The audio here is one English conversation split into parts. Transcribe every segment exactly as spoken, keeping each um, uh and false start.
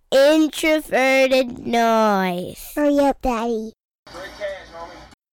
introverted noise. Hurry up, Daddy. Great cash, homie.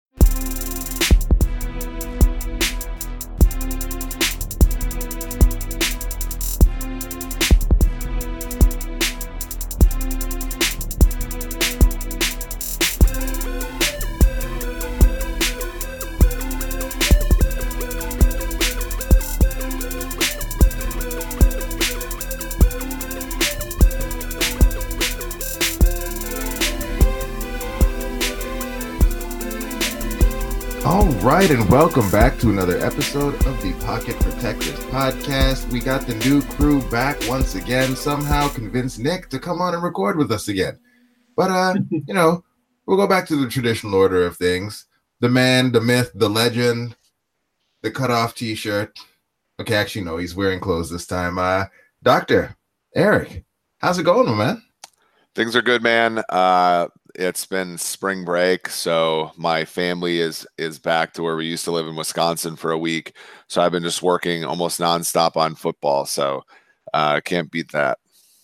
All right, and welcome back to another episode of the Pocket Protectors podcast. We got the new crew back once again. Somehow convinced Nick to come on and record with us again. But, uh, you know, we'll go back to the traditional order of things. The man, the myth, the legend, the cutoff t-shirt. Okay, actually, no, he's wearing clothes this time. Uh, Doctor Eric, how's it going, my man? Things are good, man. Uh, it's been spring break, so my family is is back to where we used to live in Wisconsin for a week. So I've been just working almost nonstop on football. So uh, can't beat that.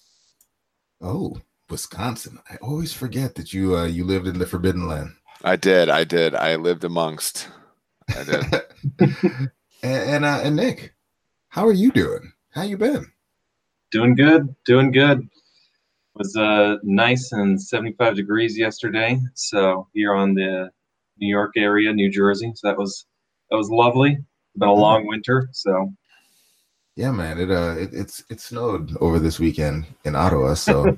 Oh, Wisconsin! I always forget that you uh, you lived in the Forbidden Land. I did, I did. I lived amongst. I did. and and, uh, and Nick, how are you doing? How you been? Doing good, doing good. It was uh, nice and seventy-five degrees yesterday. So here on the New York area, New Jersey. So that was that was lovely. Been a long winter, so yeah, man. It uh, it, it's it snowed over this weekend in Ottawa, so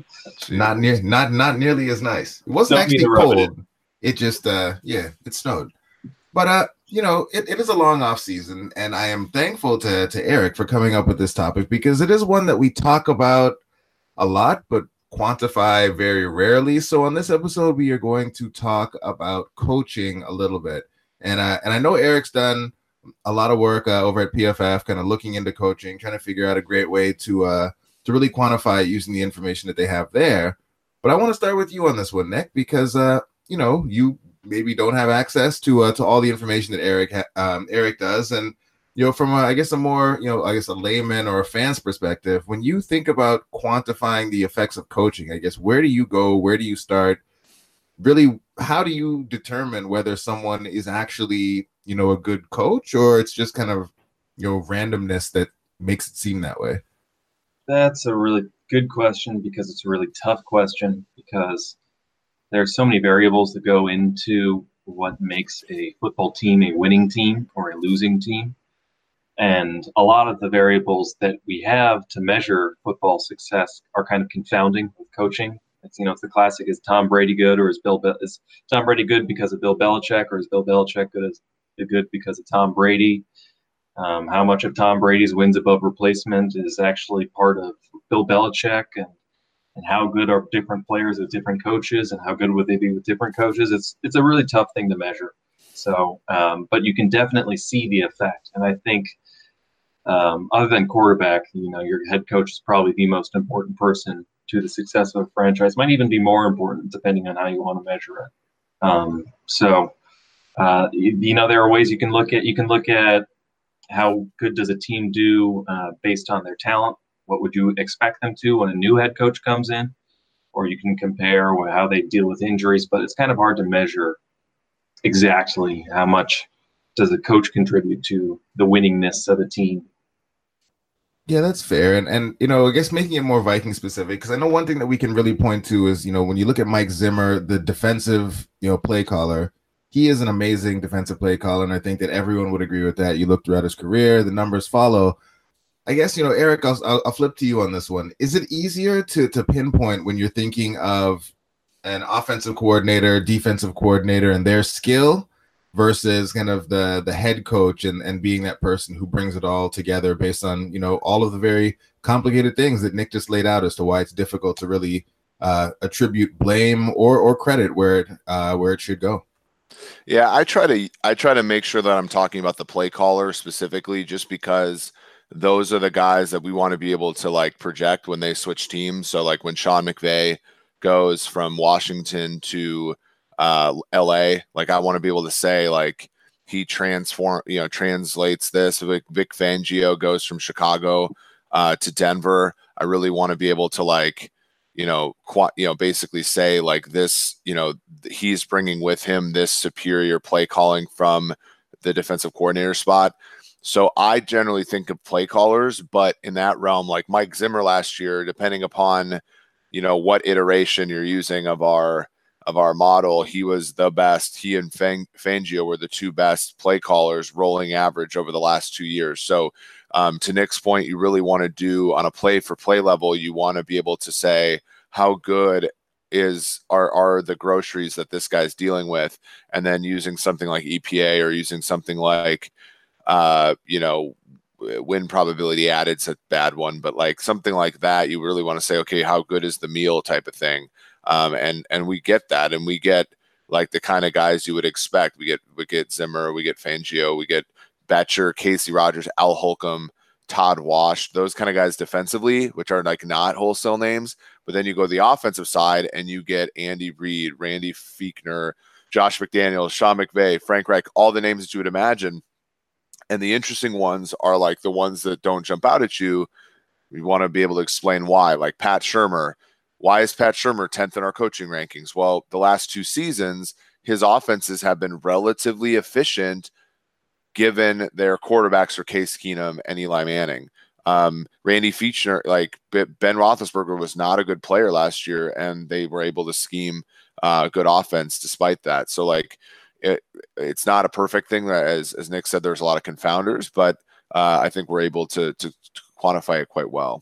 not near not not nearly as nice. It wasn't Don't need actually to rub it cold. It, it just uh, yeah, it snowed. But uh, you know, it, it is a long off season, and I am thankful to to Eric for coming up with this topic because it is one that we talk about a lot, but quantify very rarely. So on this episode, we are going to talk about coaching a little bit. And uh, and I know Eric's done a lot of work uh, over at P F F, kind of looking into coaching, trying to figure out a great way to uh, to really quantify it using the information that they have there. But I want to start with you on this one, Nick, because uh, you know, you maybe don't have access to uh, to all the information that Eric ha- um, Eric does, and you know, from a, I guess a more, you know, I guess a layman or a fan's perspective, when you think about quantifying the effects of coaching, I guess, where do you go? Where do you start? Really, how do you determine whether someone is actually, you know, a good coach, or it's just kind of, you know, randomness that makes it seem that way? that's a really good question because it's a really tough question because there are so many variables that go into what makes a football team a winning team or a losing team. And a lot of the variables that we have to measure football success are kind of confounding with coaching. It's, you know, it's the classic: is Tom Brady good, or is Bill Be- is Tom Brady good because of Bill Belichick, or is Bill Belichick good as good because of Tom Brady? Um, how much of Tom Brady's wins above replacement is actually part of Bill Belichick, and and how good are different players with different coaches, and how good would they be with different coaches? It's it's a really tough thing to measure. So, um, but you can definitely see the effect, and I think. Um, other than quarterback, you know, your head coach is probably the most important person to the success of a franchise. Might even be more important depending on how you want to measure it. Um, so, uh, you, you know, there are ways you can look at. You can look at how good does a team do uh, based on their talent. What would you expect them to when a new head coach comes in? Or you can compare how they deal with injuries. But it's kind of hard to measure exactly how much does a coach contribute to the winningness of a team. Yeah, that's fair. And, and you know, I guess making it more Viking specific, because I know one thing that we can really point to is, you know, when you look at Mike Zimmer, the defensive, you know, play caller, he is an amazing defensive play caller. And I think that everyone would agree with that. You look throughout his career, the numbers follow. I guess, you know, Eric, I'll, I'll, I'll flip to you on this one. Is it easier to, to pinpoint when you're thinking of an offensive coordinator, defensive coordinator, and their skill versus kind of the the head coach and, and being that person who brings it all together based on, you know, all of the very complicated things that Nick just laid out as to why it's difficult to really uh, attribute blame or or credit where it uh, where it should go? Yeah, I try to I try to make sure that I'm talking about the play caller specifically, just because those are the guys that we want to be able to like project when they switch teams. So like when Sean McVay goes from Washington to uh, L A, like I want to be able to say like he transform, you know, translates this. Vic, Vic Fangio goes from Chicago uh, to Denver. I really want to be able to like you know, qu- you know, basically say like this, you know, he's bringing with him this superior play calling from the defensive coordinator spot. So I generally think of play callers, but in that realm, like Mike Zimmer last year, depending upon, you know, what iteration you're using of our of our model, he was the best. He and Fang, Fangio were the two best play callers rolling average over the last two years. So um, to Nick's point, you really want to do on a play for play level, you want to be able to say how good is are are the groceries that this guy's dealing with, and then using something like E P A or using something like uh, you know, win probability added's a bad one, but like something like that, you really want to say, okay, how good is the meal type of thing. Um, and and we get that, and we get like the kind of guys you would expect. We get we get Zimmer, we get Fangio, we get Betcher, Casey Rogers, Al Holcomb, Todd Wash, those kind of guys defensively, which are like not wholesale names. But then you go to the offensive side, and you get Andy Reid, Randy Fiechner, Josh McDaniels, Sean McVay, Frank Reich, all the names that you would imagine. And the interesting ones are like the ones that don't jump out at you. We want to be able to explain why, like Pat Shurmur. Why is Pat Shurmur tenth in our coaching rankings? Well, the last two seasons, his offenses have been relatively efficient given their quarterbacks are Case Keenum and Eli Manning. Um, Randy Fiechner, like Ben Roethlisberger was not a good player last year, and they were able to scheme uh, good offense despite that. So like it, it's not a perfect thing. As, as Nick said, there's a lot of confounders, but uh, I think we're able to, to, to quantify it quite well.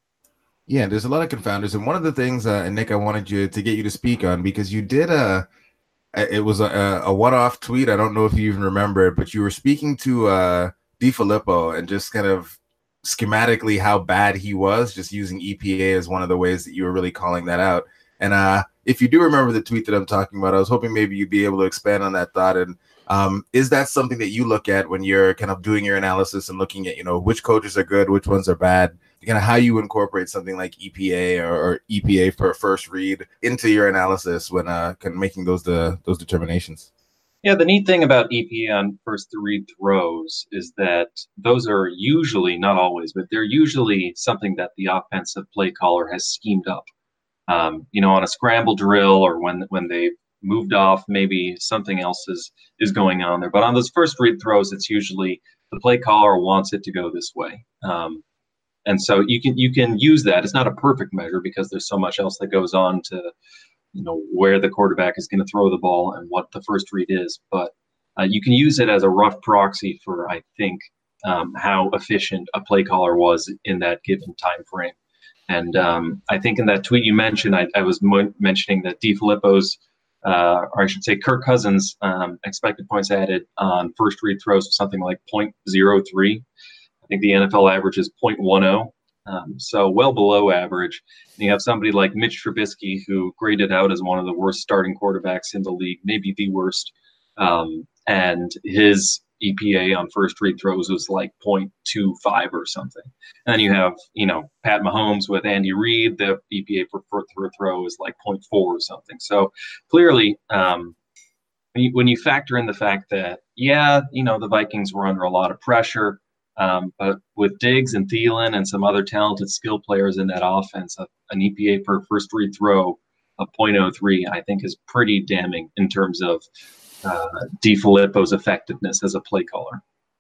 Yeah, there's a lot of confounders, and one of the things, uh, and Nick, I wanted you to get you to speak on, because you did a, it was a, a one-off tweet. I don't know if you even remember it, but you were speaking to uh, DeFilippo and just kind of schematically how bad he was, just using E P A as one of the ways that you were really calling that out. And uh, if you do remember the tweet that I'm talking about, I was hoping maybe you'd be able to expand on that thought. And um, is that something that you look at when you're kind of doing your analysis and looking at, you know, which coaches are good, which ones are bad? Kind of how you incorporate something like E P A or, or E P A for first read into your analysis when uh, kind of making those the those determinations. Yeah, the neat thing about E P A on first read throws is that those are usually, not always, but they're usually something that the offensive play caller has schemed up. Um, you know, on a scramble drill or when when they moved off, maybe something else is is going on there. But on those first read throws, it's usually the play caller wants it to go this way. Um, And so you can you can use that. It's not a perfect measure because there's so much else that goes on to, you know, where the quarterback is going to throw the ball and what the first read is. But uh, you can use it as a rough proxy for, I think, um, how efficient a play caller was in that given time frame. And um, I think in that tweet you mentioned, I, I was mo- mentioning that DeFilippo's, uh, or I should say Kirk Cousins' um, expected points added on first read throws was something like point zero three. I think the N F L average is point one oh, um, so well below average. And you have somebody like Mitch Trubisky, who graded out as one of the worst starting quarterbacks in the league, maybe the worst. Um, and his E P A on first read throws was like point two five or something. And then you have, you know, Pat Mahomes with Andy Reid. The E P A for first throw is like point four or something. So clearly, um, when you, when you factor in the fact that, yeah, you know, the Vikings were under a lot of pressure. Um, but with Diggs and Thielen and some other talented skill players in that offense, uh, an E P A per first read throw of point oh three, I think, is pretty damning in terms of uh, DeFilippo's effectiveness as a play caller.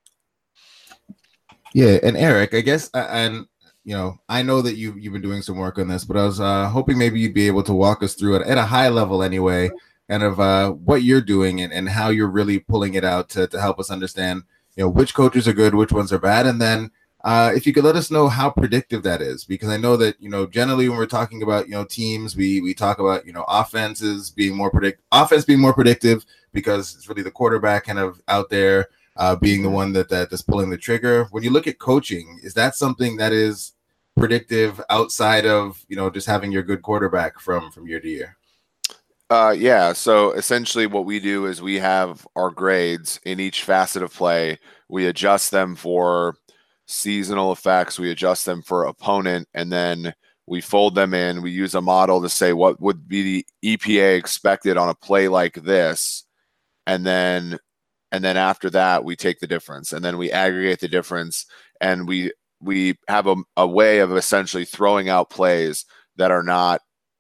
Yeah, and Eric, I guess, and you know, I know that you've you've been doing some work on this, but I was uh, hoping maybe you'd be able to walk us through it at a high level, anyway, kind of uh, what you're doing and, and how you're really pulling it out to to help us understand, you know, which coaches are good, which ones are bad. And then uh, if you could let us know how predictive that is, because I know that, you know, generally when we're talking about, you know, teams, we we talk about, you know, offenses being more predict offense being more predictive because it's really the quarterback kind of out there uh, being the one that, that that's pulling the trigger. When you look at coaching, is that something that is predictive outside of, you know, just having your good quarterback from from year to year? Uh, yeah. So essentially what we do is we have our grades in each facet of play. We adjust them for seasonal effects. We adjust them for opponent, and then we fold them in. We use a model to say what would be the E P A expected on a play like this. And then, and then after that, we take the difference and then we aggregate the difference. And we, we have a, a way of essentially throwing out plays that are not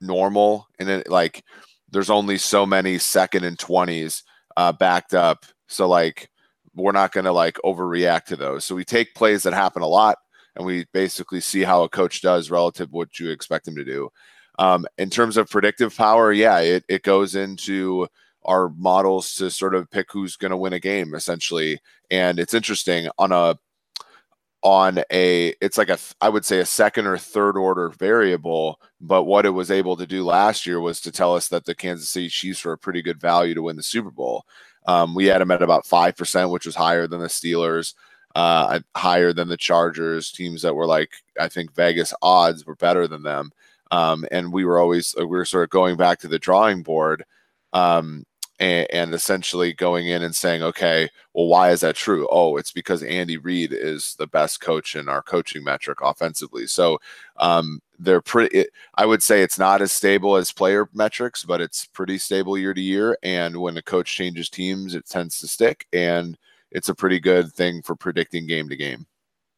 normal, and it like there's only so many second and twenties uh, backed up. So like we're not going to like overreact to those. So we take plays that happen a lot and we basically see how a coach does relative to what you expect him to do. Um, in terms of predictive power, yeah, it, it goes into our models to sort of pick who's going to win a game essentially. And it's interesting on a, on a, it's like a, I would say a second or third order variable, but what it was able to do last year was to tell us that the Kansas City Chiefs were a pretty good value to win the Super Bowl. Um, we had them at about five percent, which was higher than the Steelers, uh, higher than the Chargers, teams that were like, I think Vegas odds were better than them. Um, and we were always, we were sort of going back to the drawing board, um, and, and essentially going in and saying, okay, well, why is that true? Oh, it's because Andy Reid is the best coach in our coaching metric offensively. So um, they're pretty, it, I would say it's not as stable as player metrics, but it's pretty stable year to year. And when a coach changes teams, it tends to stick. And it's a pretty good thing for predicting game to game.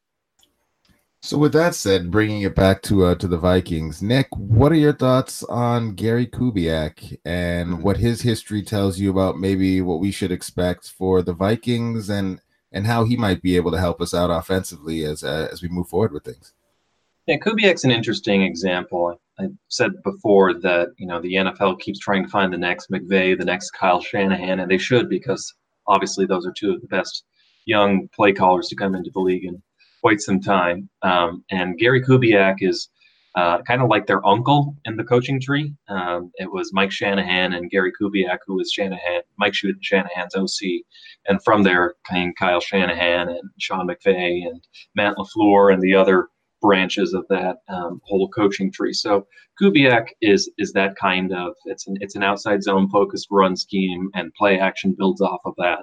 So with that said, bringing it back to uh, to the Vikings, Nick, what are your thoughts on Gary Kubiak and what his history tells you about maybe what we should expect for the Vikings and and how he might be able to help us out offensively as uh, as we move forward with things? Yeah, Kubiak's an interesting example. I said before that, you know, the N F L keeps trying to find the next McVay, the next Kyle Shanahan, and they should, because obviously those are two of the best young play callers to come into the league in quite some time. Um, and Gary Kubiak is uh, kind of like their uncle in the coaching tree. Um, it was Mike Shanahan and Gary Kubiak, who was Shanahan, Mike Shanahan's O C. And from there came Kyle Shanahan and Sean McVay and Matt LaFleur and the other branches of that um, whole coaching tree. So Kubiak is is that kind of, it's an, it's an outside zone focused run scheme, and play action builds off of that.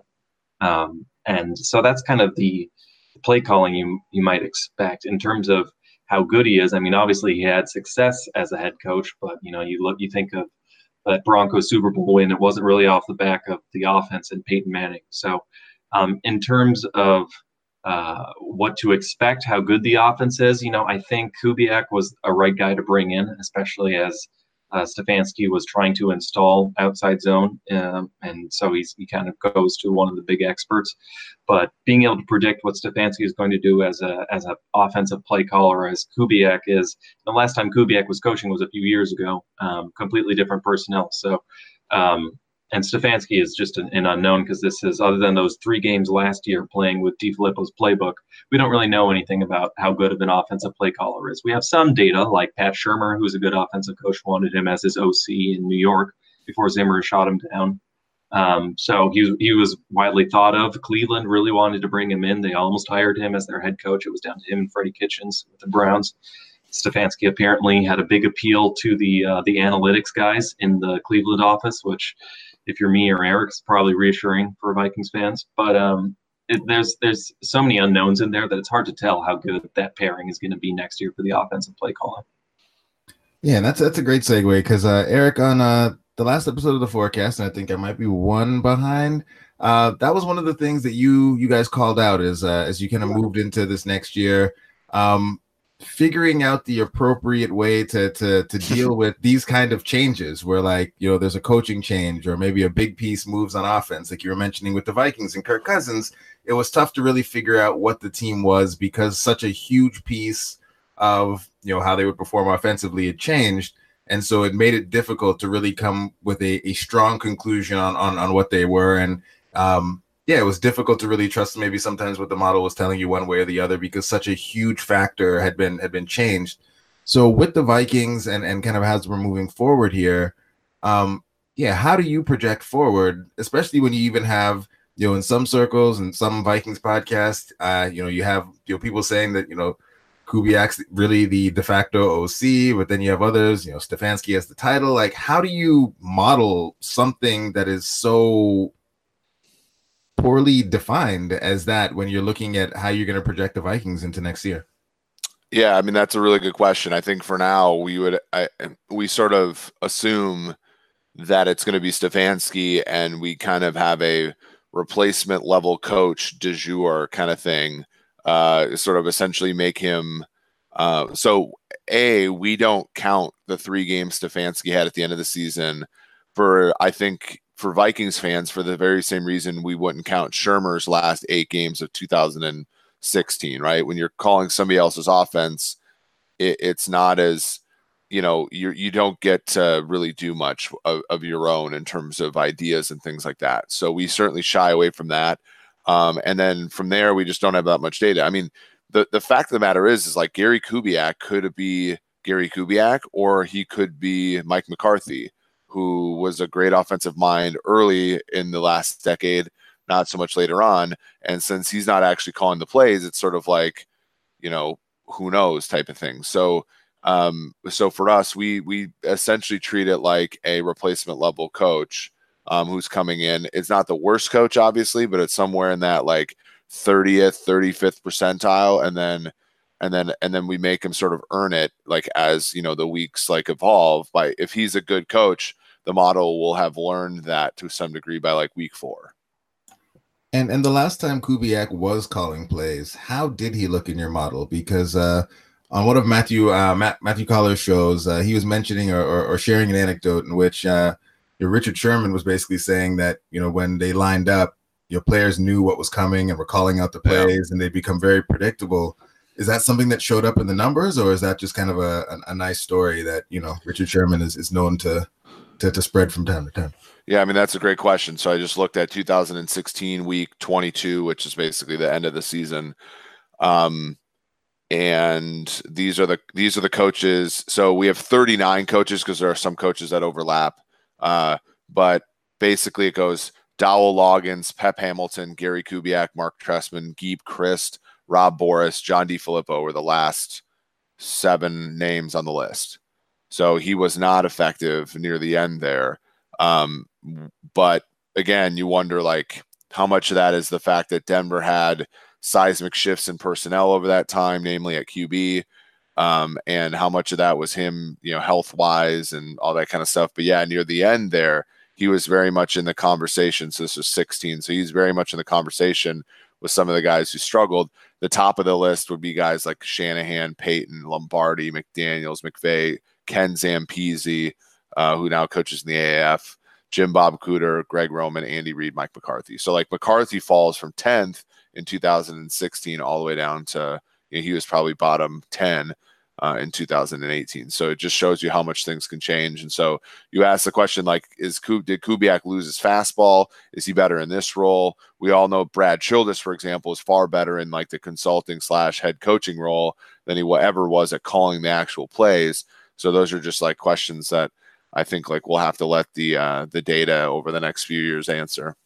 Um, and so that's kind of the play calling you you might expect. In terms of how good he is, I mean, obviously he had success as a head coach, but you know, you look, you think of that Broncos Super Bowl win, it wasn't really off the back of the offense and Peyton Manning. So um, in terms of uh, what to expect, how good the offense is, you know, I think Kubiak was a right guy to bring in, especially as Uh, Stefanski was trying to install outside zone, um, and so he's, he kind of goes to one of the big experts. But being able to predict what Stefanski is going to do as a as an offensive play caller, as Kubiak is, the last time Kubiak was coaching was a few years ago, um, completely different personnel. So, um, and Stefanski is just an, an unknown, because this is, other than those three games last year playing with DeFilippo's playbook, we don't really know anything about how good of an offensive play caller is. We have some data, like Pat Shurmur, who's a good offensive coach, wanted him as his O C in New York before Zimmer shot him down. Um, so he, he was widely thought of. Cleveland really wanted to bring him in. They almost hired him as their head coach. It was down to him and Freddie Kitchens with the Browns. Stefanski apparently had a big appeal to the uh, the analytics guys in the Cleveland office, which, if you're me or Eric, is probably reassuring for Vikings fans. But um, it, there's there's so many unknowns in there that it's hard to tell how good that pairing is going to be next year for the offensive play calling. Yeah, that's that's a great segue, because uh, Eric, on uh, the last episode of the Forecast, and I think I might be one behind, uh, that was one of the things that you you guys called out as uh, as you kind of moved into this next year. Um, figuring out the appropriate way to to to deal with these kind of changes, where, like, you know, there's a coaching change or maybe a big piece moves on offense, like you were mentioning with the Vikings and Kirk Cousins. It was tough to really figure out what the team was, because such a huge piece of, you know, how they would perform offensively had changed, and so it made it difficult to really come with a, a strong conclusion on on on what they were. And um yeah, it was difficult to really trust maybe sometimes what the model was telling you one way or the other, because such a huge factor had been had been changed. So with the Vikings and, and kind of as we're moving forward here, um, yeah, how do you project forward, especially when you even have, you know, in some circles and some Vikings podcasts, uh, you know, you have, you know, people saying that, you know, Kubiak's really the de facto O C, but then you have others, you know, Stefanski has the title. Like, how do you model something that is so poorly defined as that when you're looking at how you're going to project the Vikings into next year? Yeah, I mean, that's a really good question. I think for now we would I, we sort of assume that it's going to be Stefanski, and we kind of have a replacement level coach de jour kind of thing, uh, sort of essentially make him. Uh, so A, we don't count the three games Stefanski had at the end of the season for, I think, for Vikings fans, for the very same reason we wouldn't count Shermer's last eight games of two thousand sixteen, right? When you're calling somebody else's offense, it, it's not as, you know, you you don't get to really do much of, of your own in terms of ideas and things like that. So we certainly shy away from that. Um, and then from there, we just don't have that much data. I mean, the, the fact of the matter is, is like Gary Kubiak could be Gary Kubiak, or he could be Mike McCarthy, who was a great offensive mind early in the last decade, not so much later on. And since he's not actually calling the plays, it's sort of like, you know, who knows type of thing. So, um, so for us, we, we essentially treat it like a replacement level coach, um, who's coming in. It's not the worst coach, obviously, but it's somewhere in that like thirtieth, thirty-fifth percentile. And then, and then, and then we make him sort of earn it, like, as, you know, the weeks like evolve by, if he's a good coach, the model will have learned that to some degree by like week four. And and the last time Kubiak was calling plays, how did he look in your model? Because uh, on one of Matthew uh, Matt, Matthew Collar's shows, uh, he was mentioning or, or, or sharing an anecdote in which uh, your Richard Sherman was basically saying that, you know, when they lined up, your players knew what was coming and were calling out the plays, yeah, and they become very predictable. Is that something that showed up in the numbers, or is that just kind of a, a, a nice story that, you know, Richard Sherman is, is known to To, to spread from time to time? Yeah, I mean, that's a great question. So I just looked at two thousand sixteen week twenty-two, which is basically the end of the season. Um, and these are the these are the coaches. So we have thirty-nine coaches because there are some coaches that overlap. Uh, but basically it goes Dowell Loggins, Pep Hamilton, Gary Kubiak, Mark Trestman, Geeb Christ, Rob Boris, John DeFilippo were the last seven names on the list. So he was not effective near the end there. Um, but again, you wonder like how much of that is the fact that Denver had seismic shifts in personnel over that time, namely at Q B, um, and how much of that was him, you know, health wise and all that kind of stuff. But yeah, near the end there, he was very much in the conversation. So this was sixteen. So he's very much in the conversation with some of the guys who struggled. The top of the list would be guys like Shanahan, Payton, Lombardi, McDaniels, McVay, Ken Zampese, uh, who now coaches in the A A F, Jim Bob Cooter, Greg Roman, Andy Reid, Mike McCarthy. So like McCarthy falls from tenth in two thousand sixteen all the way down to, you know, he was probably bottom ten uh, in two thousand eighteen. So it just shows you how much things can change. And so you ask the question, like, is Kub- did Kubiak lose his fastball? Is he better in this role? We all know Brad Childress, for example, is far better in like the consulting slash head coaching role than he ever was at calling the actual plays. So those are just like questions that I think like we'll have to let the uh, the data over the next few years answer.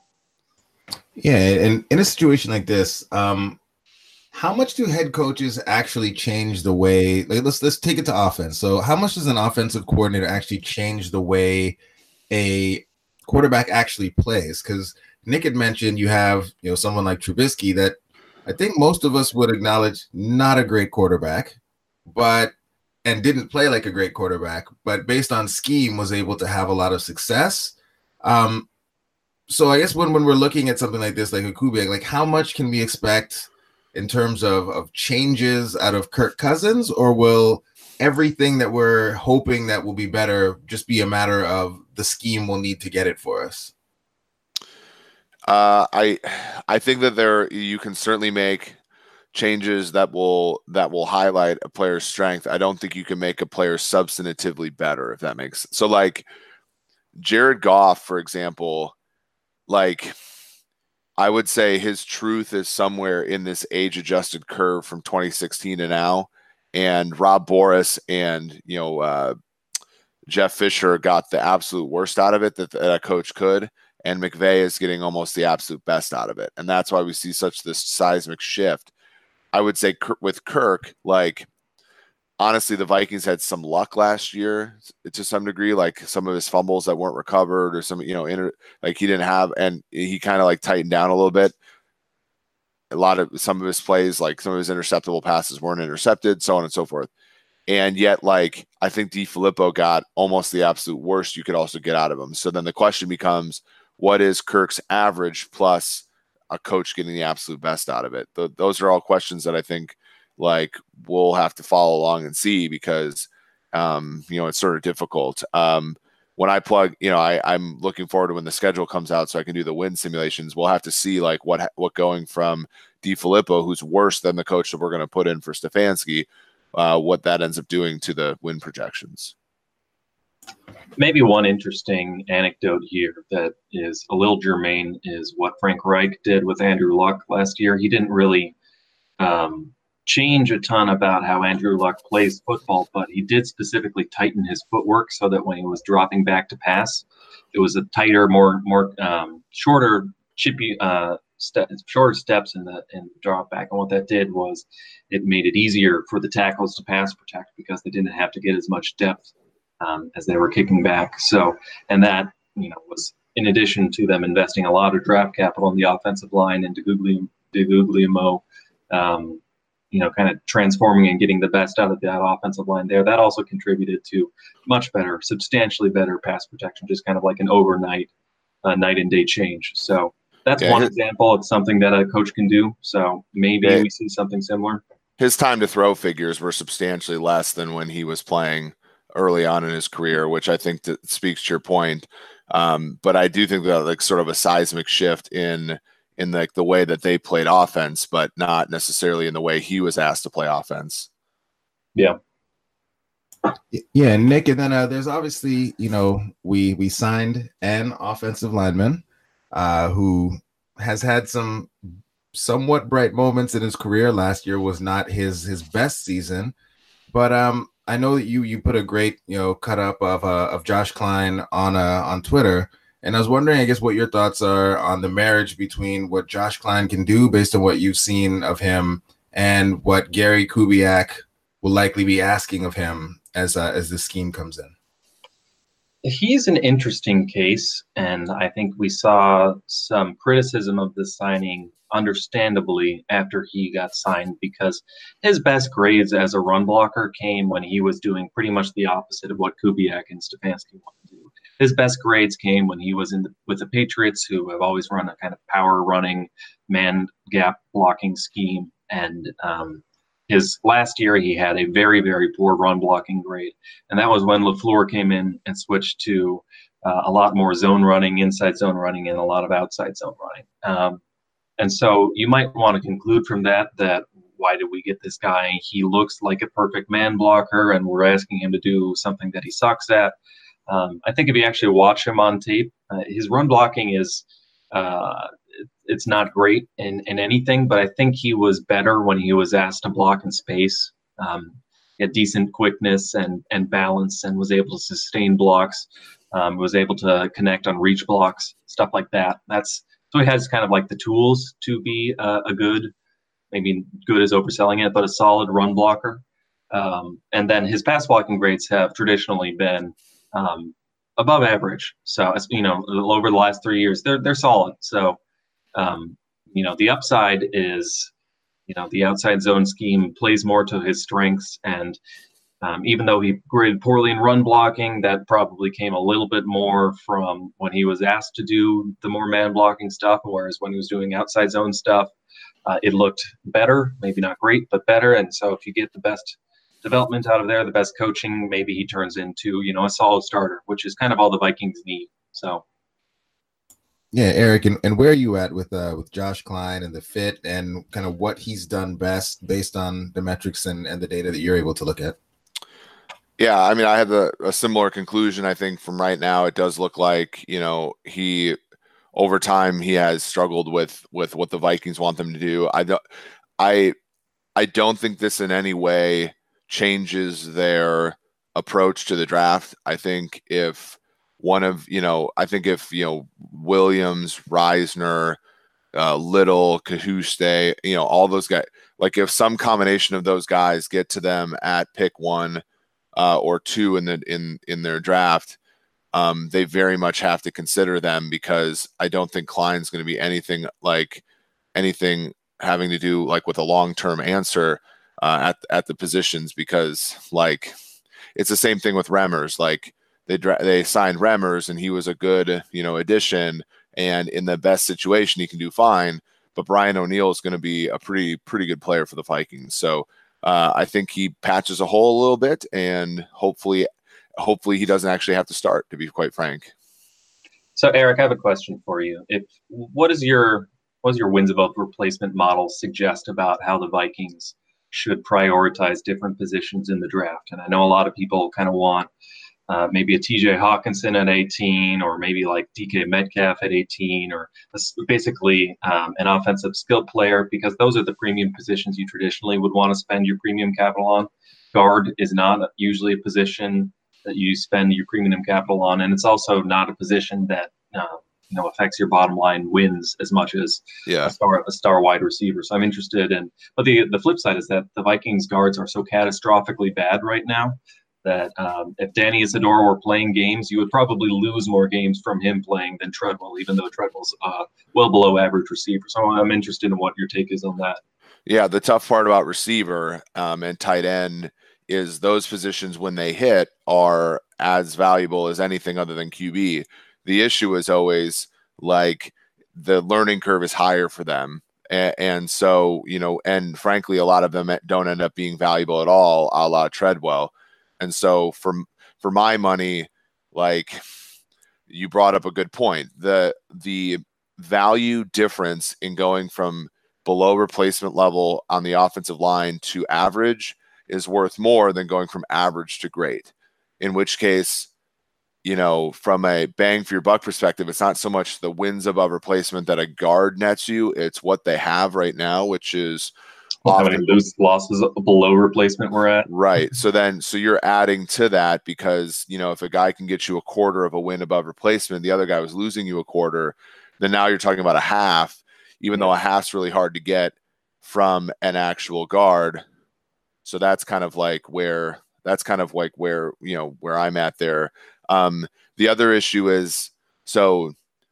Yeah, and in a situation like this, um, how much do head coaches actually change the way? Like, let's let's take it to offense. So, how much does an offensive coordinator actually change the way a quarterback actually plays? Because Nick had mentioned you have, you know, someone like Trubisky that I think most of us would acknowledge not a great quarterback, but and didn't play like a great quarterback, but based on scheme was able to have a lot of success. Um, so I guess when, when we're looking at something like this, like a Kubiak, like how much can we expect in terms of, of changes out of Kirk Cousins, or will everything that we're hoping that will be better just be a matter of the scheme will need to get it for us? Uh, I, I think that there, you can certainly make changes that will that will highlight a player's strength. I don't think you can make a player substantively better, if that makes sense. So like Jared Goff, for example, like I would say his truth is somewhere in this age-adjusted curve from twenty sixteen to now. And Rob Boris and, you know, uh, Jeff Fisher got the absolute worst out of it that, that a coach could. And McVay is getting almost the absolute best out of it. And that's why we see such this seismic shift. I would say with Kirk, like, honestly, the Vikings had some luck last year to some degree, like some of his fumbles that weren't recovered or some, you know, inter, like he didn't have, and he kind of like tightened down a little bit. A lot of some of his plays, like some of his interceptable passes weren't intercepted, so on and so forth. And yet, like, I think DeFilippo got almost the absolute worst you could also get out of him. So then the question becomes, what is Kirk's average plus a coach getting the absolute best out of it? Th- those are all questions that I think like we'll have to follow along and see because um, you know, it's sort of difficult. Um, when I plug, you know, I, I'm looking forward to when the schedule comes out so I can do the win simulations. We'll have to see like what what going from DiFilippo, who's worse than the coach that we're going to put in for Stefanski, uh, what that ends up doing to the win projections. Maybe one interesting anecdote here that is a little germane is what Frank Reich did with Andrew Luck last year. He didn't really um, change a ton about how Andrew Luck plays football, but he did specifically tighten his footwork so that when he was dropping back to pass, it was a tighter, more more um, shorter, chippy, uh, step, shorter steps in the in the drop back. And what that did was it made it easier for the tackles to pass protect because they didn't have to get as much depth um, as they were kicking back. So, and that you know was in addition to them investing a lot of draft capital in the offensive line and DeGuglielmo, DeGuglielmo um, you know, kind of transforming and getting the best out of that offensive line there. That also contributed to much better, substantially better pass protection, just kind of like an overnight, uh, night and day change. So that's yeah, one his, example of something that a coach can do. So maybe yeah, we see something similar. His time to throw figures were substantially less than when he was playing early on in his career, which I think that speaks to your point. Um, but I do think that like sort of a seismic shift in in like the, the way that they played offense, but not necessarily in the way he was asked to play offense. Yeah. Yeah, Nick, and then uh, there's obviously, you know, we we signed an offensive lineman uh, who has had some somewhat bright moments in his career. Last year was not his his best season, but um, I know that you you put a great, you know, cut up of uh, of Josh Klein on uh, on Twitter. And I was wondering, I guess, what your thoughts are on the marriage between what Josh Klein can do based on what you've seen of him and what Gary Kubiak will likely be asking of him as uh, as the scheme comes in. He's an interesting case, and I think we saw some criticism of the signing, understandably, after he got signed, because his best grades as a run blocker came when he was doing pretty much the opposite of what Kubiak and Stefanski wanted to do. His best grades came when he was in the, with the Patriots, who have always run a kind of power running, man gap blocking scheme. And um, his last year, he had a very, very poor run blocking grade. And that was when LaFleur came in and switched to uh, a lot more zone running, inside zone running, and a lot of outside zone running. Um, and so you might want to conclude from that that why did we get this guy? He looks like a perfect man blocker, and we're asking him to do something that he sucks at. Um, I think if you actually watch him on tape, uh, his run blocking is uh, it, it's not great in, in anything, but I think he was better when he was asked to block in space. Um, he had decent quickness and, and balance and was able to sustain blocks, um, was able to connect on reach blocks, stuff like that. That's so he has kind of like the tools to be uh, a good, maybe good is overselling it, but a solid run blocker. Um, and then his pass blocking grades have traditionally been Um, above average. So, you know, over the last three years, they're they're solid. So, um, you know, the upside is, you know, the outside zone scheme plays more to his strengths. And um, even though he graded poorly in run blocking, that probably came a little bit more from when he was asked to do the more man blocking stuff. Whereas when he was doing outside zone stuff, uh, it looked better, maybe not great, but better. And so if you get the best development out of there, the best coaching, maybe he turns into, you know, a solid starter, which is kind of all the Vikings need. So, yeah, Eric, and, and where are you at with uh with Josh Klein and the fit and kind of what he's done best based on the metrics and, and the data that you're able to look at? Yeah, I mean, I have a, a similar conclusion. I think from right now, it does look like, you know, he over time he has struggled with with what the Vikings want them to do. I don't, I, I don't think this in any way changes their approach to the draft. I think if one of, you know, I think if, you know, Williams, Reisner, uh, Little, Cajuste, you know, all those guys, like if some combination of those guys get to them at pick one uh, or two in the, in, in their draft, um, they very much have to consider them because I don't think Klein's going to be anything like anything having to do like with a long-term answer Uh, at at the positions, because like it's the same thing with Remmers. Like they dra- they signed Remmers and he was a good, you know, addition, and in the best situation he can do fine. But Brian O'Neill is going to be a pretty pretty good player for the Vikings. So uh, I think he patches a hole a little bit, and hopefully, hopefully he doesn't actually have to start, to be quite frank. So, Eric, I have a question for you. If what is your what does your wins above replacement model suggest about how the Vikings should prioritize different positions in the draft? And I know a lot of people kind of want uh, maybe a T J Hawkinson at eighteen, or maybe like D K Metcalf at eighteen, or basically um, an offensive skill player, because those are the premium positions you traditionally would want to spend your premium capital on. Guard is not usually a position that you spend your premium capital on, and it's also not a position that uh, you know affects your bottom line wins as much as yeah. a star a star wide receiver. So I'm interested in, but the the flip side is that the Vikings guards are so catastrophically bad right now that um, if Danny Isidora were playing games, you would probably lose more games from him playing than Treadwell, even though Treadwell's uh, well below average receiver. So I'm interested in what your take is on that. Yeah, the tough part about receiver um, and tight end is those positions, when they hit, are as valuable as anything other than Q B. The issue is always like the learning curve is higher for them. And, and so, you know, and frankly, a lot of them don't end up being valuable at all, a la Treadwell. And so for, for my money, like you brought up a good point, the, the value difference in going from below replacement level on the offensive line to average is worth more than going from average to great, in which case, you know, from a bang for your buck perspective, it's not so much the wins above replacement that a guard nets you, it's what they have right now, which is well, often, how many loose losses below replacement we're at. Right. So then, so you're adding to that because, you know, if a guy can get you a quarter of a win above replacement, the other guy was losing you a quarter, then now you're talking about a half, even though a half's really hard to get from an actual guard. So that's kind of like where that's kind of like where, you know, where I'm at there. Um, the other issue is, so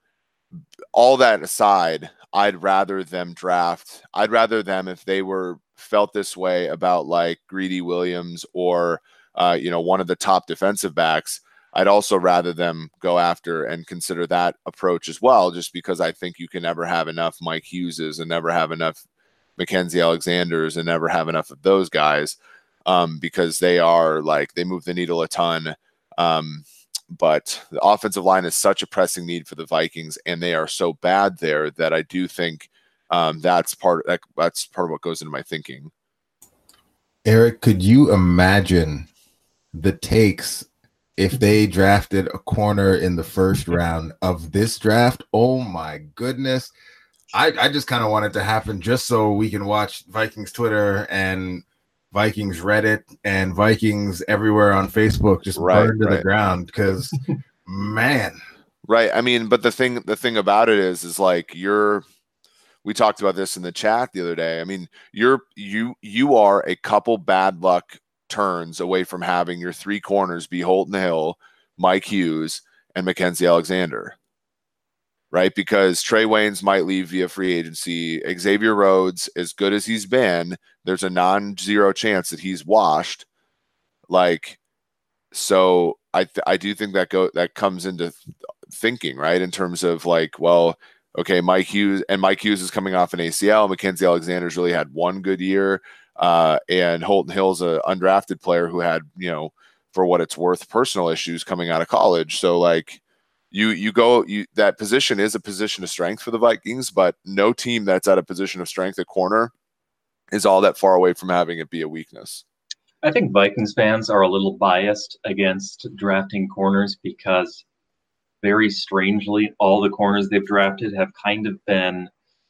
all that aside, I'd rather them draft. I'd rather them, if they were felt this way about like Greedy Williams or, uh, you know, one of the top defensive backs, I'd also rather them go after and consider that approach as well, just because I think you can never have enough Mike Hugheses and never have enough Mackenzie Alexanders and never have enough of those guys, um, because they are like, they move the needle a ton. Um, but the offensive line is such a pressing need for the Vikings, and they are so bad there that I do think um, that's part that, that's part of what goes into my thinking. Eric, could you imagine the takes if they drafted a corner in the first round of this draft? Oh my goodness. I, I just kind of want it to happen just so we can watch Vikings Twitter and Vikings Reddit and Vikings everywhere on Facebook just right, burn to right. the ground, because man. Right. I mean, but the thing the thing about it is, is like you're we talked about this in the chat the other day. I mean, you're you you are a couple bad luck turns away from having your three corners be Holton Hill, Mike Hughes, and Mackenzie Alexander. Right? Because Trey Waynes might leave via free agency. Xavier Rhodes, as good as he's been, there's a non-zero chance that he's washed. Like, so I th- I do think that go that comes into th- thinking, right? In terms of like, well, okay, Mike Hughes and Mike Hughes is coming off an A C L. Mackenzie Alexander's really had one good year, uh, and Holton Hill's an undrafted player who had, you know, for what it's worth, personal issues coming out of college. So like. You you go you that position is a position of strength for the Vikings, but no team that's at a position of strength at corner is all that far away from having it be a weakness. I think Vikings fans are a little biased against drafting corners because very strangely, all the corners they've drafted have kind of been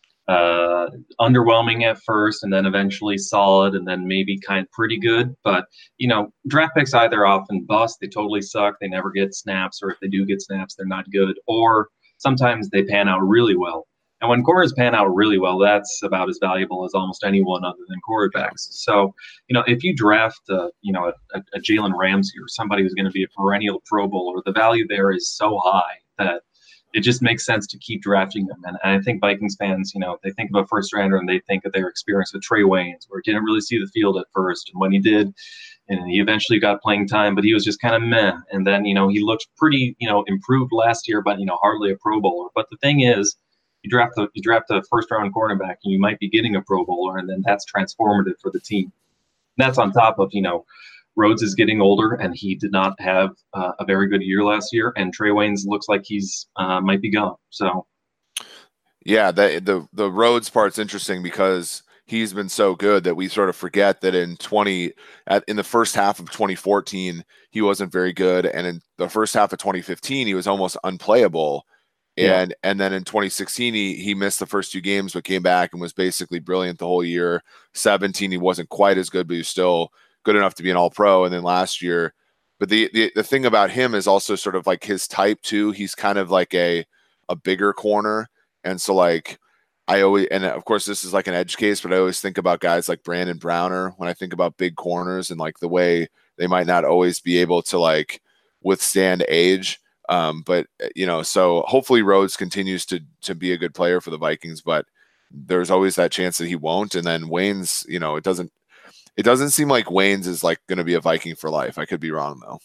uh, underwhelming at first and then eventually solid and then maybe kind of pretty good. But, you know, draft picks either often bust, they totally suck, they never get snaps, or if they do get snaps, they're not good, or sometimes they pan out really well. And when corners pan out really well, that's about as valuable as almost anyone other than quarterbacks. So, you know, if you draft, uh, you know, a, a Jalen Ramsey or somebody who's going to be a perennial Pro Bowler, the value there is so high that it just makes sense to keep drafting them. And, and I think Vikings fans, you know, they think of a first rounder and they think of their experience with Trey Waynes, where he didn't really see the field at first. And when he did, and he eventually got playing time, but he was just kind of meh. And then, you know, he looked pretty, you know, improved last year, but, you know, hardly a Pro Bowler. But the thing is, you draft a, you draft a first round cornerback and you might be getting a Pro Bowler, and then that's transformative for the team. That's on top of, you know, Rhodes is getting older, and he did not have uh, a very good year last year, and Trey Waynes looks like he's uh, might be gone. So, yeah, the the the Rhodes part's interesting because he's been so good that we sort of forget that in twenty at in the first half of twenty fourteen he wasn't very good, and in the first half of twenty fifteen he was almost unplayable. And yeah. and then in twenty sixteen he he missed the first two games but came back and was basically brilliant the whole year. seventeen he wasn't quite as good, but he was still good enough to be an all-pro. And then last year, but the, the the thing about him is also sort of like his type too. He's kind of like a a bigger corner, and so like I always, and of course this is like an edge case, but I always think about guys like Brandon Browner when I think about big corners and like the way they might not always be able to like withstand age. Um, but you know, so hopefully Rhodes continues to to be a good player for the Vikings, but there's always that chance that he won't. And then Waynes, you know, it doesn't it doesn't seem like Waynes is like going to be a Viking for life. I could be wrong though.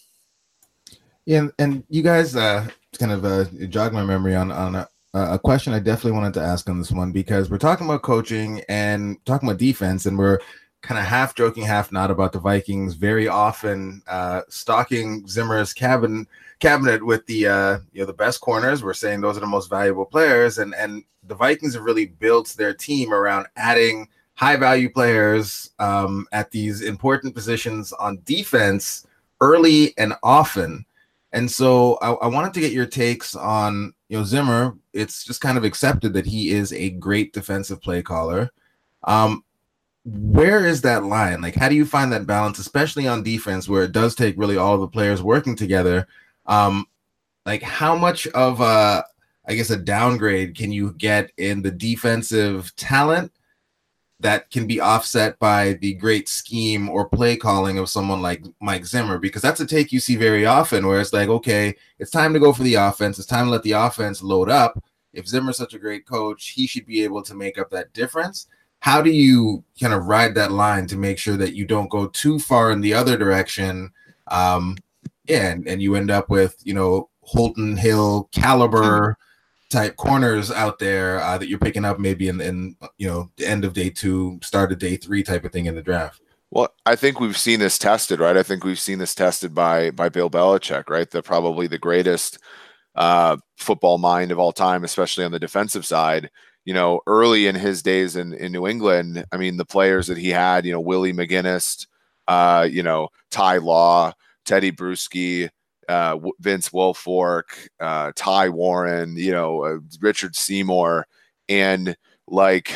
Yeah, and, and you guys uh, kind of uh, jog my memory on on a, a question I definitely wanted to ask on this one, because we're talking about coaching and talking about defense, and we're kind of half joking, half not about the Vikings very often uh, stocking Zimmer's cabin cabinet with the uh, you know the best corners. We're saying those are the most valuable players, and and the Vikings have really built their team around adding high value players um, at these important positions on defense early and often. And so I, I wanted to get your takes on, you know, Zimmer. It's just kind of accepted that he is a great defensive play caller. Um, where is that line? Like, how do you find that balance, especially on defense, where it does take really all the players working together? Um, like, how much of a, I guess, a downgrade can you get in the defensive talent that can be offset by the great scheme or play calling of someone like Mike Zimmer? Because that's a take you see very often, where it's like, okay, it's time to go for the offense. It's time to let the offense load up. If Zimmer's such a great coach, he should be able to make up that difference. How do you kind of ride that line to make sure that you don't go too far in the other direction? Um, yeah, and, and you end up with, you know, Holton Hill caliber type corners out there uh, that you're picking up maybe in, in, you know, the end of day two, start of day three type of thing in the draft. Well, I think we've seen this tested, right? I think we've seen this tested by by Bill Belichick, right? The probably the greatest uh, football mind of all time, especially on the defensive side. You know, early in his days in, in New England, I mean, the players that he had, you know, Willie McGinnis, uh, you know, Ty Law, Teddy Bruschi, uh, Vince Wilfork, uh, Ty Warren, you know, uh, Richard Seymour, and like,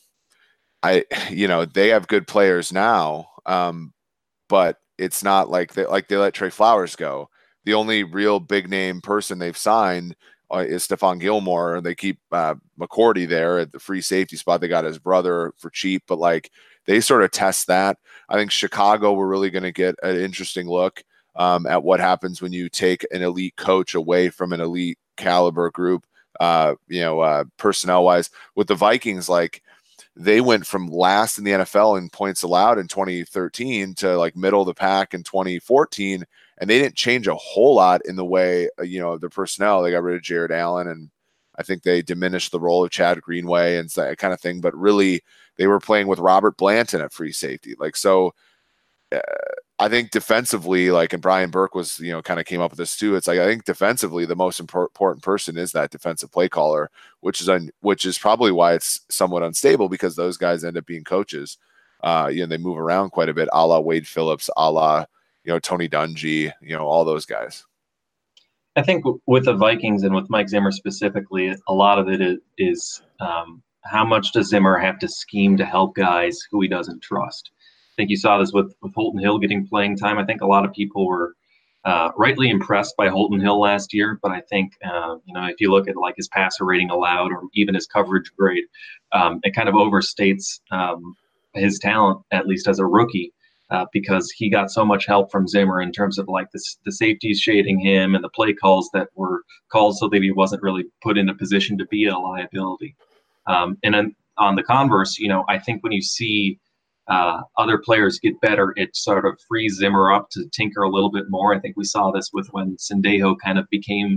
I, you know, they have good players now, um, but it's not like they like they let Trey Flowers go. The only real big name person they've signed uh, is Stephon Gilmore. They keep uh, McCourty there at the free safety spot. They got his brother for cheap, but like they sort of test that. I think Chicago, we're really going to get an interesting look um, at what happens when you take an elite coach away from an elite caliber group, uh, you know, uh, personnel wise. With the Vikings, like they went from last in the N F L in points allowed in twenty thirteen to like middle of the pack in twenty fourteen. And they didn't change a whole lot in the way, uh, you know, the personnel. They got rid of Jared Allen, and I think they diminished the role of Chad Greenway and that kind of thing. But really, they were playing with Robert Blanton at free safety. Like, so uh, I think defensively, like, and Brian Burke was, you know, kind of came up with this too. It's like, I think defensively, the most important person is that defensive play caller, which is, un, which is probably why it's somewhat unstable, because those guys end up being coaches. Uh, you know, they move around quite a bit, a la Wade Phillips, a la, you know, Tony Dungy, you know, all those guys. I think with the Vikings and with Mike Zimmer specifically, a lot of it is, is um, how much does Zimmer have to scheme to help guys who he doesn't trust? I think you saw this with, with Holton Hill getting playing time. I think a lot of people were uh, rightly impressed by Holton Hill last year, but I think, uh, you know, if you look at like his passer rating allowed or even his coverage grade, um, it kind of overstates um, his talent, at least as a rookie. Uh, because he got so much help from Zimmer in terms of like the, the safeties shading him and the play calls that were called so that he wasn't really put in a position to be a liability. Um, and then on the converse, you know, I think when you see uh, other players get better, it sort of frees Zimmer up to tinker a little bit more. I think we saw this with when Sendejo kind of became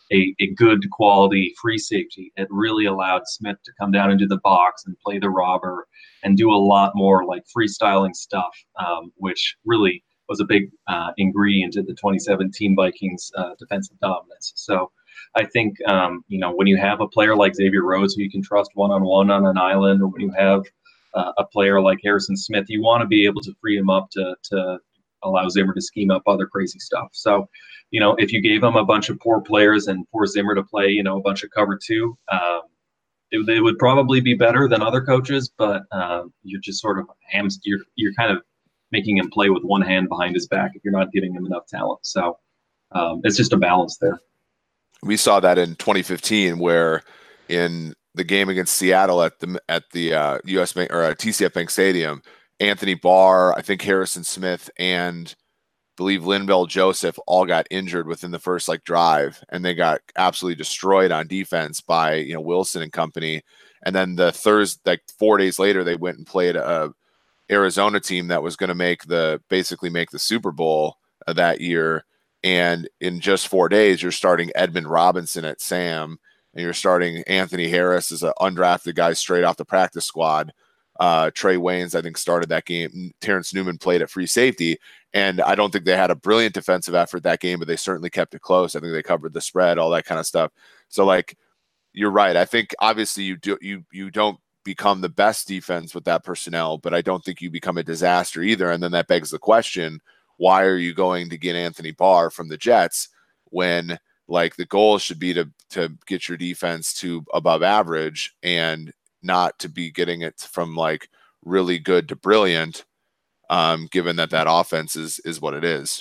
a, a good quality free safety. It really allowed Smith to come down into the box and play the robber and do a lot more like freestyling stuff, um, which really was a big uh, ingredient in the twenty seventeen Vikings uh, defensive dominance. So I think, um, you know, when you have a player like Xavier Rhodes who you can trust one-on-one on an island, or when you have uh, a player like Harrison Smith, you want to be able to free him up to, to allow Zimmer to scheme up other crazy stuff. So, you know, if you gave him a bunch of poor players and poor Zimmer to play, you know, a bunch of cover two, um, it, it would probably be better than other coaches, but uh, you're just sort of hams, you're, you're kind of making him play with one hand behind his back if you're not giving him enough talent. So um, it's just a balance there. We saw that in twenty fifteen, where in the game against Seattle at the at the uh, U S Bank or uh, T C F Bank Stadium, Anthony Barr, I think Harrison Smith, and I believe Linval Joseph all got injured within the first like drive, and they got absolutely destroyed on defense by you know Wilson and company. And then the Thursday, like four days later, they went and played a Arizona team that was going to make the basically make the Super Bowl uh, that year. And in just four days, you're starting Edmund Robinson at Sam, and you're starting Anthony Harris as an undrafted guy straight off the practice squad. Uh, Trey Waynes, I think, started that game. Terrence Newman played at free safety. And I don't think they had a brilliant defensive effort that game, but they certainly kept it close. I think they covered the spread, all that kind of stuff. So, like, you're right. I think obviously you do you you don't become the best defense with that personnel, but I don't think you become a disaster either. And then that begs the question, why are you going to get Anthony Barr from the Jets when like the goal should be to to get your defense to above average and not to be getting it from like really good to brilliant, um, given that that offense is is what it is.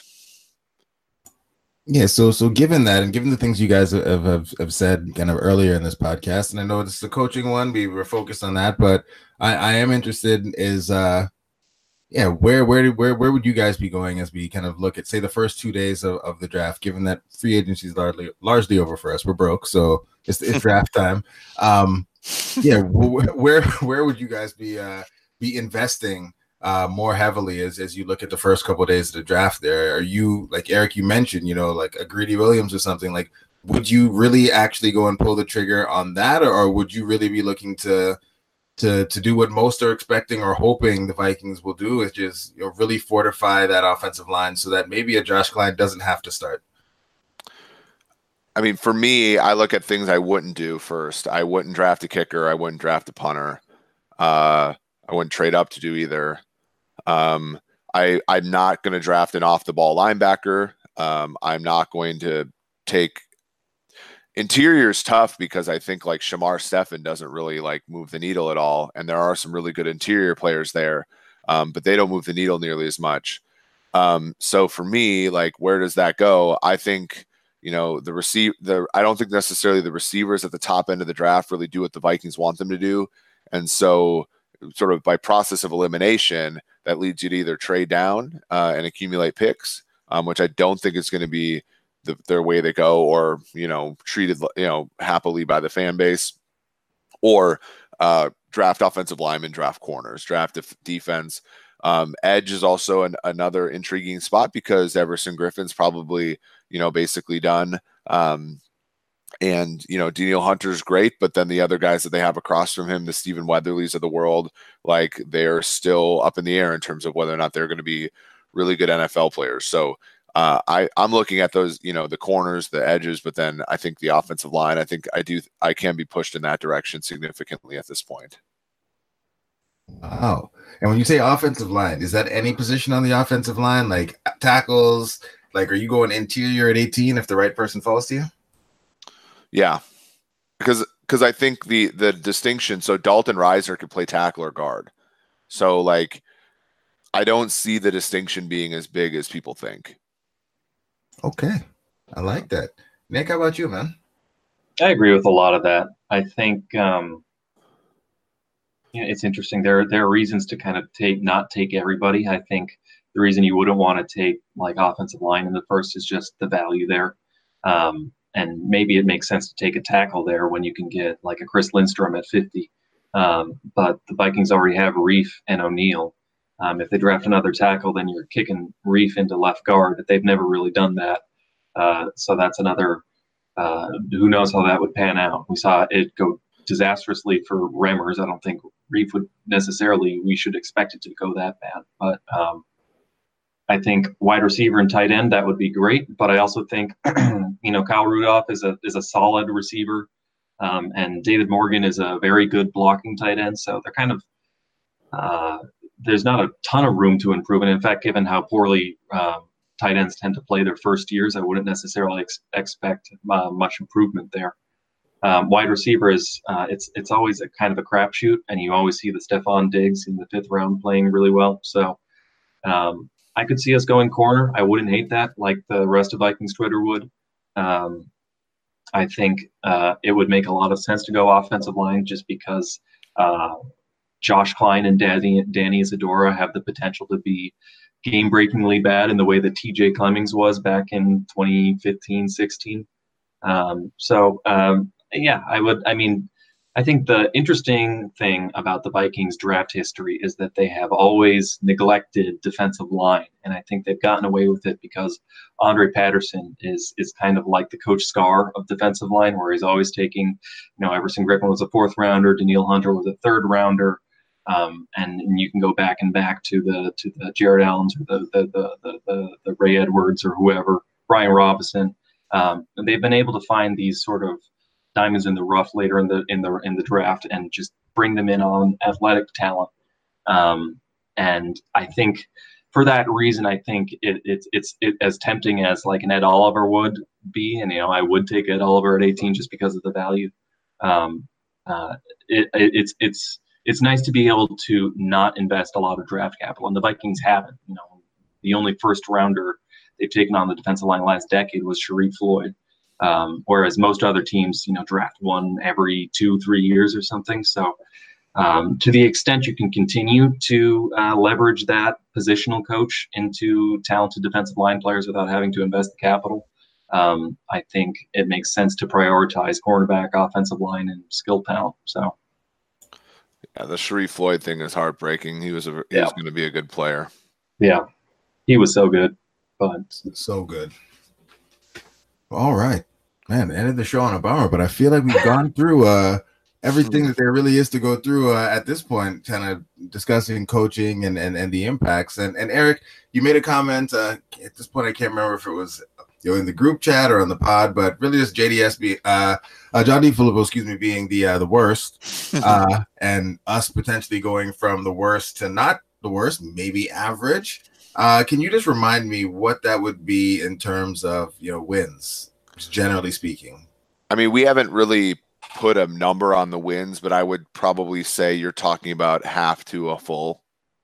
Yeah, so so given that, and given the things you guys have, have, have said kind of earlier in this podcast, and I know this is a coaching one, we were focused on that, but I, I am interested is uh yeah, where where where where would you guys be going as we kind of look at say the first two days of, of the draft, given that free agency is largely largely over for us. We're broke, so it's it's draft time. Um yeah, where where would you guys be uh be investing Uh, more heavily as, as you look at the first couple of days of the draft there? Are you, like Eric, you mentioned, you know, like a Greedy Williams or something, like, would you really actually go and pull the trigger on that? Or, or would you really be looking to, to, to do what most are expecting or hoping the Vikings will do, is just, you know, really fortify that offensive line so that maybe a Josh Klein doesn't have to start? I mean, for me, I look at things I wouldn't do first. I wouldn't draft a kicker. I wouldn't draft a punter. Uh, I wouldn't trade up to do either. Um, I, I'm not going to draft an off-the-ball linebacker. Um, I'm not going to take interior is tough because I think like Shamar Stephen doesn't really like move the needle at all, and there are some really good interior players there, um, but they don't move the needle nearly as much. Um, so for me, like, where does that go? I think you know the receive the. I don't think necessarily the receivers at the top end of the draft really do what the Vikings want them to do, and so sort of by process of elimination, that leads you to either trade down uh, and accumulate picks, um, which I don't think is going to be the, their way to go, or, you know, treated, you know, happily by the fan base, or uh, draft offensive linemen, draft corners, draft def- defense. Um, edge is also an, another intriguing spot because Everson Griffin's probably, you know, basically done. Um, And, you know, Danielle Hunter's great, but then the other guys that they have across from him, the Stephen Weatherlys of the world, like they're still up in the air in terms of whether or not they're going to be really good N F L players. So uh, I, I'm looking at those, you know, the corners, the edges, but then I think the offensive line, I think I do, I can be pushed in that direction significantly at this point. Wow. And when you say offensive line, is that any position on the offensive line, like tackles? Like, are you going interior at eighteen if the right person falls to you? Yeah, because because I think the the distinction. So Dalton Reiser could play tackle or guard. So like, I don't see the distinction being as big as people think. Okay, I like that. Nick, how about you, man? I agree with a lot of that. I think um, you know, it's interesting. There there are reasons to kind of take not take everybody. I think the reason you wouldn't want to take like offensive line in the first is just the value there. Um, And maybe it makes sense to take a tackle there when you can get like a Chris Lindstrom at fifty. Um, but the Vikings already have Reef and O'Neal. Um, if they draft another tackle, then you're kicking Reef into left guard. They've never really done that. Uh, so that's another uh, who knows how that would pan out. We saw it go disastrously for Remmers. I don't think Reef would necessarily, we should expect it to go that bad. But um, I think wide receiver and tight end, that would be great. But I also think, you know, Kyle Rudolph is a is a solid receiver. Um, and David Morgan is a very good blocking tight end. So they're kind of, uh, there's not a ton of room to improve. And in fact, given how poorly uh, tight ends tend to play their first years, I wouldn't necessarily ex- expect uh, much improvement there. Um, wide receiver is uh, it's it's always a kind of a crapshoot, and you always see the Stephon Diggs in the fifth round playing really well. So um, I could see us going corner. I wouldn't hate that, like the rest of Vikings Twitter would. Um, I think uh, it would make a lot of sense to go offensive line just because uh, Josh Klein and Danny, Danny Isadora have the potential to be game-breakingly bad in the way that T J Clemmings was back in twenty fifteen sixteen. Um, so, um, yeah, I would, I mean, I think the interesting thing about the Vikings draft history is that they have always neglected defensive line. And I think they've gotten away with it because Andre Patterson is is kind of like the Coach Scar of defensive line, where he's always taking, you know, Everson Griffin was a fourth rounder, Daniil Hunter was a third rounder. Um, and, and you can go back and back to the to the Jared Allens or the the the the, the, the Ray Edwards or whoever, Brian Robinson. Um, and they've been able to find these sort of diamonds in the rough later in the in the in the draft and just bring them in on athletic talent. Um, and I think for that reason, I think it, it's it's it, as tempting as like an Ed Oliver would be, and you know I would take Ed Oliver at eighteen just because of the value. Um, uh, it, it, it's it's it's nice to be able to not invest a lot of draft capital, and the Vikings haven't. You know, the only first rounder they've taken on the defensive line last decade was Sharif Floyd, um, whereas most other teams, you know, draft one every two, three years or something. So um, to the extent you can continue to uh, leverage that positional coach into talented defensive line players without having to invest the capital, um, I think it makes sense to prioritize cornerback, offensive line, and skill talent. So yeah, the Sharif Floyd thing is heartbreaking. He was a, he yeah. was going to be a good player. Yeah, he was so good. But so good. All right, man. Ended the show on a bummer, but I feel like we've gone through uh, everything that there really is to go through uh, at this point. Kind of discussing coaching and, and and the impacts. And and Eric, you made a comment. Uh, at this point, I can't remember if it was you know in the group chat or on the pod, but really just J D S be uh, uh John DeFilippo, excuse me, being the uh, the worst, uh, and us potentially going from the worst to not the worst, maybe average. Uh, can you just remind me what that would be in terms of, you know, wins, generally speaking? I mean, we haven't really put a number on the wins, but I would probably say you're talking about half to a full.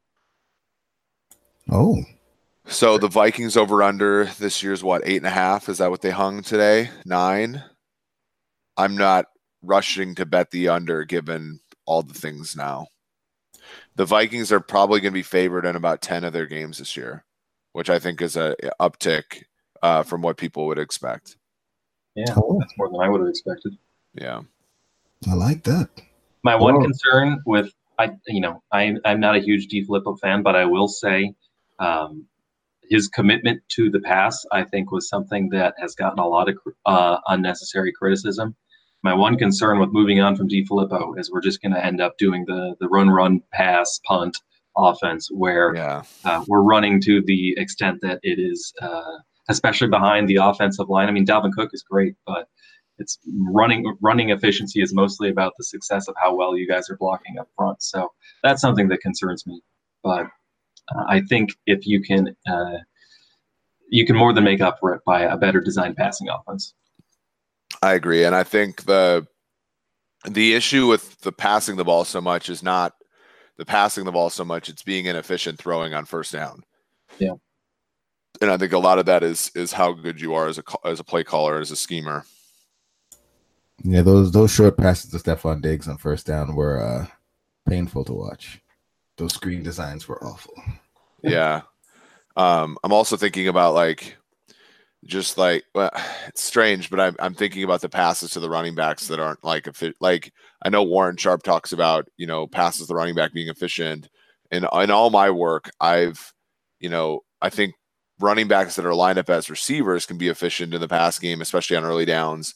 Oh. So the Vikings over under this year's what, eight and a half? Is that what they hung today? Nine? I'm not rushing to bet the under given all the things now. The Vikings are probably going to be favored in about ten of their games this year, which I think is a uptick uh, from what people would expect. Yeah, that's more than I would have expected. Yeah, I like that. My one oh. concern with I, you know, I I'm not a huge DeFilippo fan, but I will say um, his commitment to the pass, I think, was something that has gotten a lot of uh, unnecessary criticism. My one concern with moving on from DeFilippo is we're just going to end up doing the the run, run, pass, punt offense where yeah. uh, we're running to the extent that it is, uh, especially behind the offensive line. I mean, Dalvin Cook is great, but it's running running efficiency is mostly about the success of how well you guys are blocking up front. So that's something that concerns me. But uh, I think if you can, uh, you can more than make up for it by a better designed passing offense. I agree. And I think the the issue with the passing the ball so much is not the passing the ball so much, it's being inefficient throwing on first down. Yeah. And I think a lot of that is is how good you are as a as a play caller, as a schemer. Yeah, those those short passes to Stephon Diggs on first down were uh, painful to watch. Those screen designs were awful. Yeah. Um, I'm also thinking about like just like well, it's strange, but I'm I'm thinking about the passes to the running backs that aren't like a like I know Warren Sharp talks about, you know, passes the running back being efficient. And in all my work, I've, you know, I think running backs that are lined up as receivers can be efficient in the pass game, especially on early downs.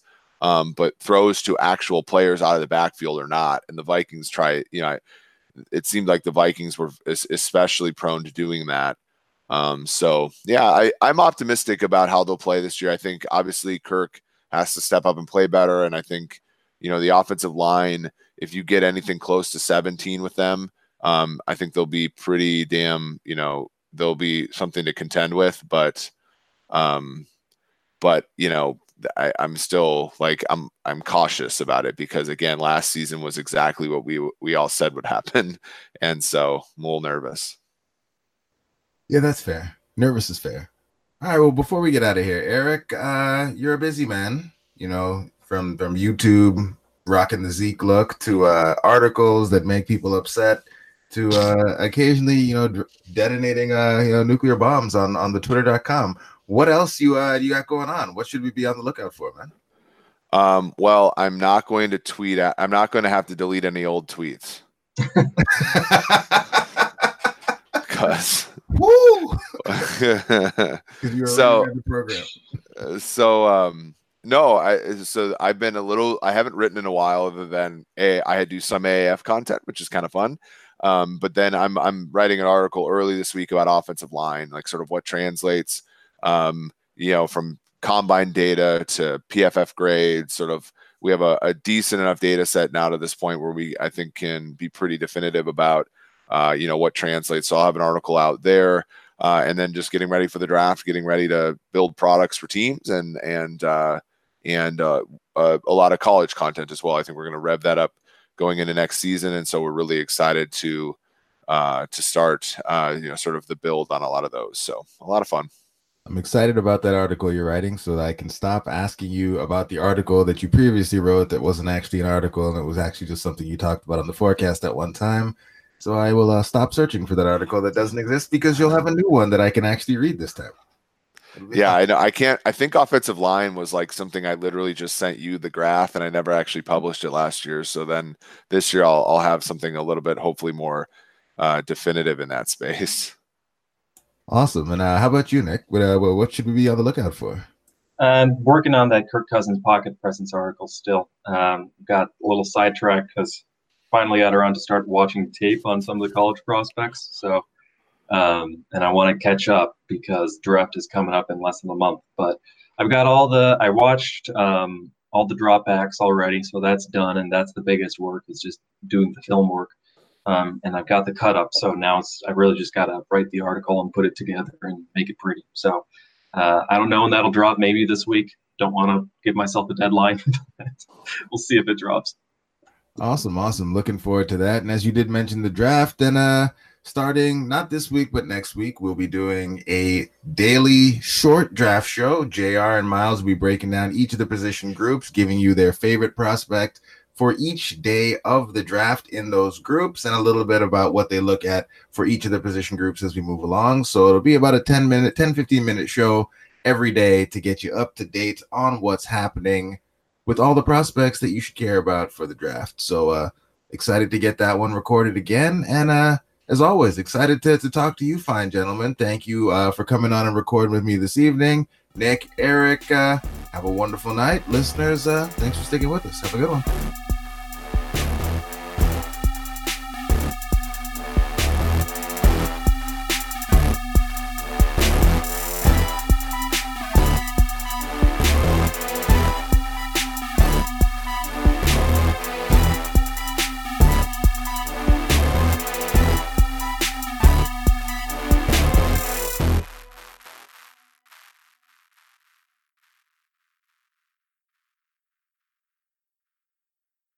um, but throws to actual players out of the backfield or not. And the Vikings try, you know, it seemed like the Vikings were especially prone to doing that. Um, so yeah, I, I'm optimistic about how they'll play this year. I think obviously Kirk has to step up and play better. And I think, you know, the offensive line, if you get anything close to seventeen with them, um, I think they'll be pretty damn, you know, they'll be something to contend with, but, um, but, you know, I, I'm still like, I'm, I'm cautious about it because again, last season was exactly what we, we all said would happen. And so I'm a little nervous. Yeah, that's fair. Nervous is fair. All right. Well, before we get out of here, Eric, uh, you're a busy man, you know, from, from YouTube, rocking the Zeke look to uh, articles that make people upset to uh, occasionally, you know, detonating, uh, you know, nuclear bombs on, on the twitter dot com. What else you, uh, you got going on? What should we be on the lookout for, man? Um, well, I'm not going to tweet. At, I'm not going to have to delete any old tweets. Because Woo! so, program. so, um, no, I, so I've been a little, I haven't written in a while other than a, I had to do some A A F content, which is kind of fun. Um, but then I'm, I'm writing an article early this week about offensive line, like sort of what translates, um, you know, from combine data to P F F grades, sort of, we have a, a decent enough data set now to this point where we, I think, can be pretty definitive about, uh, you know, what translates. So I'll have an article out there, uh, and then just getting ready for the draft, getting ready to build products for teams and, and, uh, and, uh, uh, a lot of college content as well. I think we're going to rev that up going into next season. And so we're really excited to, uh, to start, uh, you know, sort of the build on a lot of those. So a lot of fun. I'm excited about that article you're writing so that I can stop asking you about the article that you previously wrote that wasn't actually an article and it was actually just something you talked about on the forecast at one time. So I will uh, stop searching for that article that doesn't exist because you'll have a new one that I can actually read this time. Yeah, I know. I can't. I think offensive line was like something I literally just sent you the graph and I never actually published it last year. So then this year I'll, I'll have something a little bit, hopefully more uh, definitive in that space. Awesome. And uh, how about you, Nick? What, uh, what should we be on the lookout for? I'm working on that Kirk Cousins pocket presence article still. Um, got a little sidetracked because finally got around to start watching tape on some of the college prospects. So, um, and I want to catch up because draft is coming up in less than a month. But I've got all the, I watched um, all the dropbacks already. So that's done. And that's the biggest work is just doing the film work. Um, and I've got the cut up, so now it's I really just got to write the article and put it together and make it pretty. So uh, I don't know when that'll drop. Maybe this week. Don't want to give myself a deadline. We'll see if it drops. Awesome, awesome. Looking forward to that. And as you did mention the draft, then uh, starting not this week but next week, we'll be doing a daily short draft show. J R and Miles will be breaking down each of the position groups, giving you their favorite prospect for each day of the draft in those groups and a little bit about what they look at for each of the position groups as we move along. So it'll be about a ten minute, ten, fifteen minute show every day to get you up to date on what's happening with all the prospects that you should care about for the draft. So uh, excited to get that one recorded again. And uh, as always, excited to, to talk to you fine gentlemen. Thank you uh, for coming on and recording with me this evening. Nick, Eric, uh, have a wonderful night. Listeners, uh, thanks for sticking with us. Have a good one.